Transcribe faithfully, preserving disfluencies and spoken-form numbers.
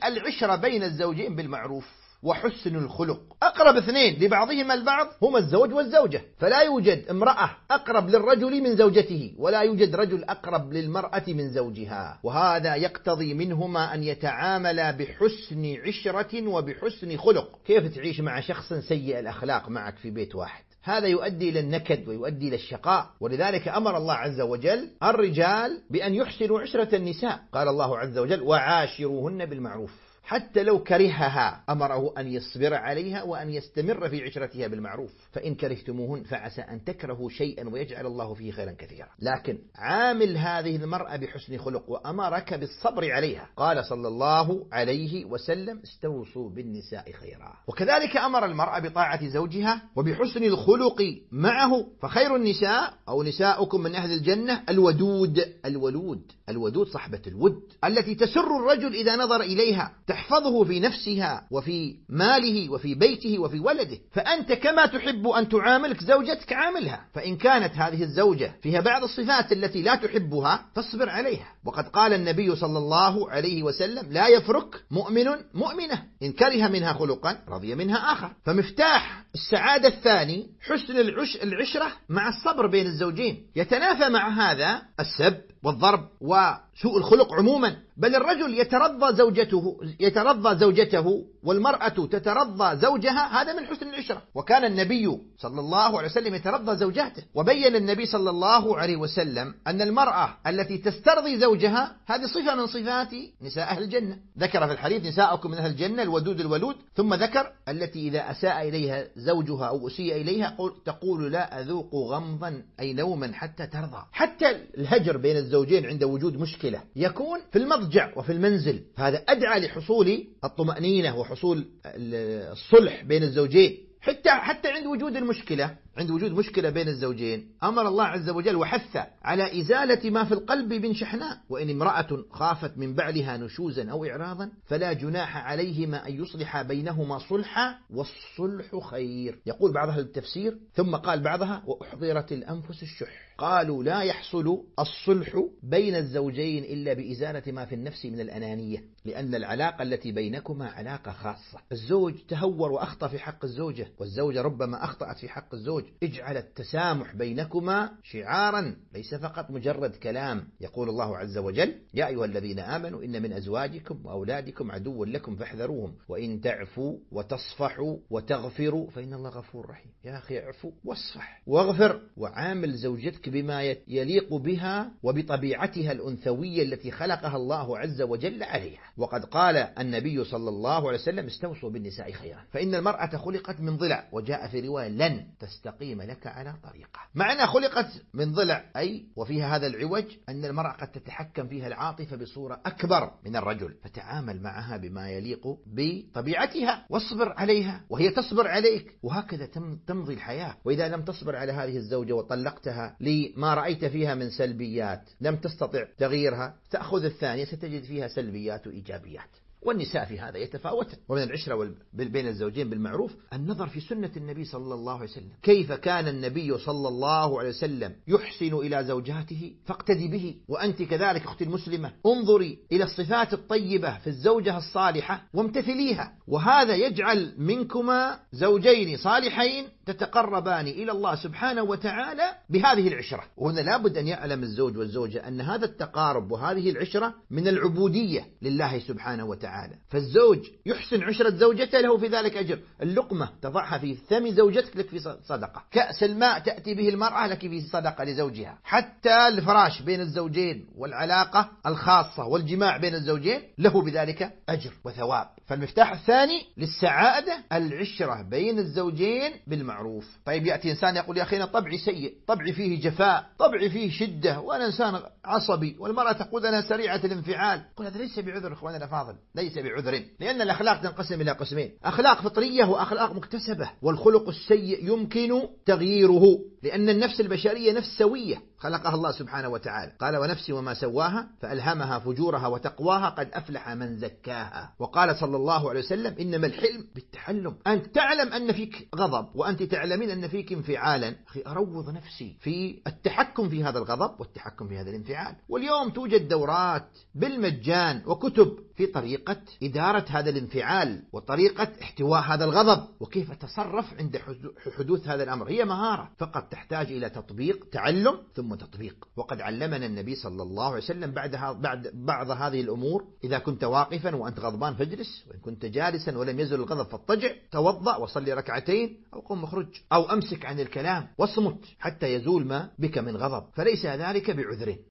العشرة بين الزوجين بالمعروف وحسن الخلق. أقرب اثنين لبعضهما البعض هما الزوج والزوجة، فلا يوجد امرأة أقرب للرجل من زوجته، ولا يوجد رجل أقرب للمرأة من زوجها، وهذا يقتضي منهما أن يتعاملا بحسن عشرة وبحسن خلق. كيف تعيش مع شخص سيء الأخلاق معك في بيت واحد؟ هذا يؤدي إلى النكد ويؤدي إلى الشقاء. ولذلك أمر الله عز وجل الرجال بأن يحسنوا عشرة النساء. قال الله عز وجل: وعاشروهن بالمعروف. حتى لو كرهها أمره أن يصبر عليها وأن يستمر في عشرتها بالمعروف. فإن كرهتموهن فعسى أن تكرهوا شيئا ويجعل الله فيه خيرا كثيرا. لكن عامل هذه المرأة بحسن خلق، وأمرك بالصبر عليها. قال صلى الله عليه وسلم: استوصوا بالنساء خيرا. وكذلك أمر المرأة بطاعة زوجها وبحسن الخلق معه. فخير النساء أو نساؤكم من أهل الجنة الودود. الولود الودود صحبة الود، التي تسر الرجل إذا نظر إليها، تحفظه في نفسها وفي ماله وفي بيته وفي ولده. فأنت كما تحب أن تعاملك زوجتك عاملها. فإن كانت هذه الزوجة فيها بعض الصفات التي لا تحبها فاصبر عليها. وقد قال النبي صلى الله عليه وسلم: لا يفرك مؤمن مؤمنة إن كره منها خلقا رضي منها آخر. فمفتاح السعادة الثاني حسن العش العشرة مع الصبر بين الزوجين. يتنافى مع هذا السب والضرب وسوء الخلق عموما. بل الرجل يترضى زوجته يترضى زوجته والمرأة تترضى زوجها، هذا من حسن العشرة. وكان النبي صلى الله عليه وسلم يترضى زوجاته. وبين النبي صلى الله عليه وسلم أن المرأة التي تسترضي زوجها هذه صفة من صفات نساء أهل الجنة. ذكر في الحديث: نساؤكم من أهل الجنة الودود الولود. ثم ذكر: التي إذا أساء إليها زوجها أو أسيء إليها تقول: لا أذوق غمضا أي نوما حتى ترضى. حتى الهجر بين الزوجين عند وجود مشكلة يكون في المضجع وفي المنزل، فهذا أدعى لحصول الطمأنينة وحصول الصلح بين الزوجين. حتى حتى عند وجود المشكلة عند وجود مشكلة بين الزوجين أمر الله عز وجل وحث على إزالة ما في القلب من شحناء. وإن امرأة خافت من بعلها نشوزا أو إعراضا فلا جناح عليهما أن يصلح بينهما صلحا والصلح خير. يقول بعض أهل التفسير: ثم قال بعضها: وأحضرت الأنفس الشح. قالوا: لا يحصل الصلح بين الزوجين إلا بإزالة ما في النفس من الأنانية، لأن العلاقة التي بينكما علاقة خاصة. الزوج تهور وأخطأ في حق الزوجة، والزوجة ربما أخطأت في حق الزوج. اجعل التسامح بينكما شعارا ليس فقط مجرد كلام. يقول الله عز وجل: يا أيها الذين آمنوا إن من أزواجكم وأولادكم عدوا لكم فاحذروهم وإن تعفوا وتصفحوا وتغفروا فإن الله غفور رحيم. يا أخي اعفو واصفح واغفر، وعامل زوجتك بما يليق بها وبطبيعتها الأنثوية التي خلقها الله عز وجل عليها. وقد قال النبي صلى الله عليه وسلم: استوصوا بالنساء خيرا فإن المرأة خلقت من ضلع. وجاء في رواية: لن تستقيم لك على طريقة. معنى خلقت من ضلع أي وفيها هذا العوج أن المرأة قد تتحكم فيها العاطفة بصورة أكبر من الرجل، فتعامل معها بما يليق بطبيعتها واصبر عليها وهي تصبر عليك، وهكذا تمضي الحياة. وإذا لم تصبر على هذه الزوجة وطلقتها لما رأيت فيها من سلبيات لم تستطع تغييرها، تأخذ الثانية ستجد فيها سلبيات وإيجابيات. والنساء في هذا يتفاوتن. ومن العشرة بين الزوجين بالمعروف النظر في سنة النبي صلى الله عليه وسلم. كيف كان النبي صلى الله عليه وسلم يحسن إلى زوجاته فاقتدي به. وأنت كذلك أختي المسلمة انظري إلى الصفات الطيبة في الزوجة الصالحة وامتثليها، وهذا يجعل منكما زوجين صالحين تتقربان إلى الله سبحانه وتعالى بهذه العشرة. وهنا لابد أن يعلم الزوج والزوجة أن هذا التقارب وهذه العشرة من العبودية لله سبحانه وتعالى. فالزوج يحسن عشرة زوجته له في ذلك أجر. اللقمة تضعها في فم زوجتك لك في صدقة. كأس الماء تأتي به المرأة لك في صدقة لزوجها. حتى الفراش بين الزوجين والعلاقة الخاصة والجماع بين الزوجين له بذلك أجر وثواب. فالمفتاح الثاني للسعادة العشرة بين الزوجين بالمعروف. طيب يأتي إنسان يقول: يا أخي طبعي سيء، طبعي فيه جفاء، طبعي فيه شدة، وأنا إنسان عصبي، والمرأة تقول أنا سريعة الانفعال. قل هذا ليس بعذر إخواننا الأفاضل، ليس بعذر، لأن الأخلاق تنقسم إلى قسمين: أخلاق فطرية وأخلاق مكتسبة. والخلق السيء يمكن تغييره، لأن النفس البشرية نفس سوية، خلقها الله سبحانه وتعالى. قال ونفس وما سواها فألهمها فجورها وتقواها قد أفلح من زكاها. وقال صلى الله عليه وسلم إنما الحلم بالتحلم، أنت تعلم أن فيك غضب وأنت تعلمين أن فيك انفعالا، أخي أروض نفسي في التحكم في هذا الغضب والتحكم في هذا الانفعال. واليوم توجد دورات بالمجان وكتب في طريقة إدارة هذا الانفعال وطريقة احتواء هذا الغضب وكيف أتصرف عند حدوث هذا الأمر. هي مهارة فقط تحتاج إلى تطبيق، تعلم ثم تطبيق. وقد علمنا النبي صلى الله عليه وسلم بعد بعد بعض هذه الأمور. إذا كنت واقفا وأنت غضبان فاجلس، وإن كنت جالسا ولم يزل الغضب فاضطجع، توضأ وصلي ركعتين أو قم اخرج، أو أمسك عن الكلام واصمت حتى يزول ما بك من غضب، فليس ذلك بعذر.